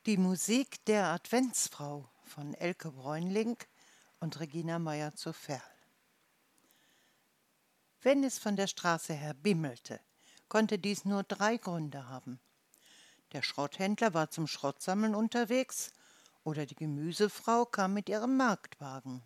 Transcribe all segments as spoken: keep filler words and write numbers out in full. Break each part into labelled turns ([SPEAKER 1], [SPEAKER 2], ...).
[SPEAKER 1] Die Musik der Adventsfrau von Elke Bräunling und Regina Meyer zu Verl. Wenn es von der Straße her bimmelte, konnte dies nur drei Gründe haben. Der Schrotthändler war zum Schrottsammeln unterwegs, oder die Gemüsefrau kam mit ihrem Marktwagen.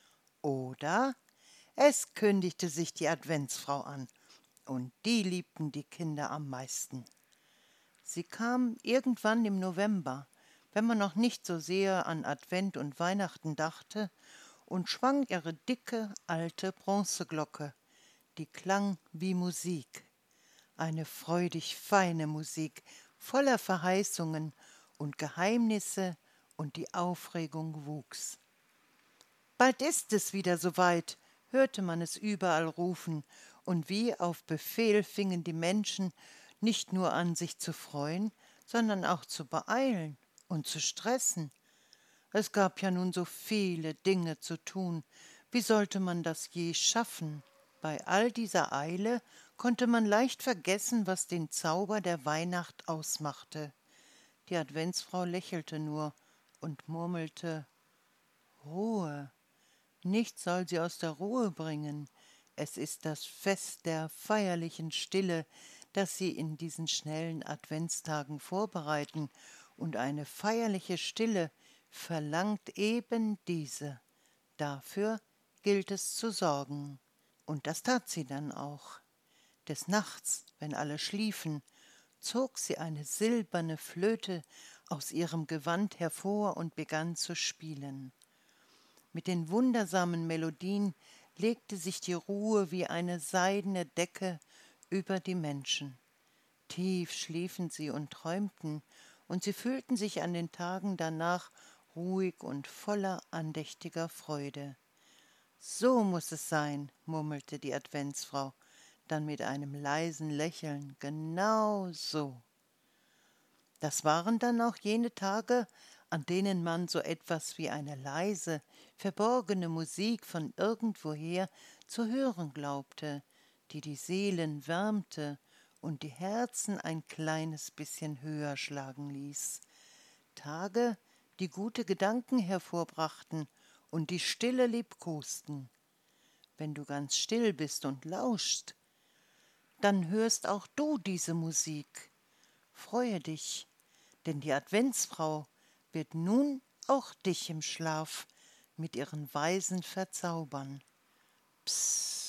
[SPEAKER 1] Oder es kündigte sich die Adventsfrau an, und die liebten die Kinder am meisten. Sie kam irgendwann im November, wenn man noch nicht so sehr an Advent und Weihnachten dachte, und schwang ihre dicke, alte Bronzeglocke, die klang wie Musik, eine freudig feine Musik, voller Verheißungen und Geheimnisse, und die Aufregung wuchs. Bald ist es wieder so weit, hörte man es überall rufen, und wie auf Befehl fingen die Menschen nicht nur an, sich zu freuen, sondern auch zu beeilen und zu stressen. Es gab ja nun so viele Dinge zu tun, wie sollte man das je schaffen? Bei all dieser Eile konnte man leicht vergessen, was den Zauber der Weihnacht ausmachte. Die Adventsfrau lächelte nur und murmelte: Ruhe. Nichts soll sie aus der Ruhe bringen. Es ist das Fest der feierlichen Stille, das sie in diesen schnellen Adventstagen vorbereiten, und eine feierliche Stille verlangt eben diese. Dafür gilt es zu sorgen. Und das tat sie dann auch. Des Nachts, wenn alle schliefen, zog sie eine silberne Flöte aus ihrem Gewand hervor und begann zu spielen. Mit den wundersamen Melodien legte sich die Ruhe wie eine seidene Decke über die Menschen. Tief schliefen sie und träumten, und sie fühlten sich an den Tagen danach ruhig und voller andächtiger Freude. »So muß es sein«, murmelte die Adventsfrau, dann mit einem leisen Lächeln, »genau so.« Das waren dann auch jene Tage, an denen man so etwas wie eine leise, verborgene Musik von irgendwoher zu hören glaubte, die die Seelen wärmte und die Herzen ein kleines bisschen höher schlagen ließ. Tage, die gute Gedanken hervorbrachten und die Stille liebkosten. Wenn du ganz still bist und lauschst, dann hörst auch du diese Musik. Freue dich, denn die Adventsfrau wird nun auch dich im Schlaf mit ihren Weisen verzaubern. Psst.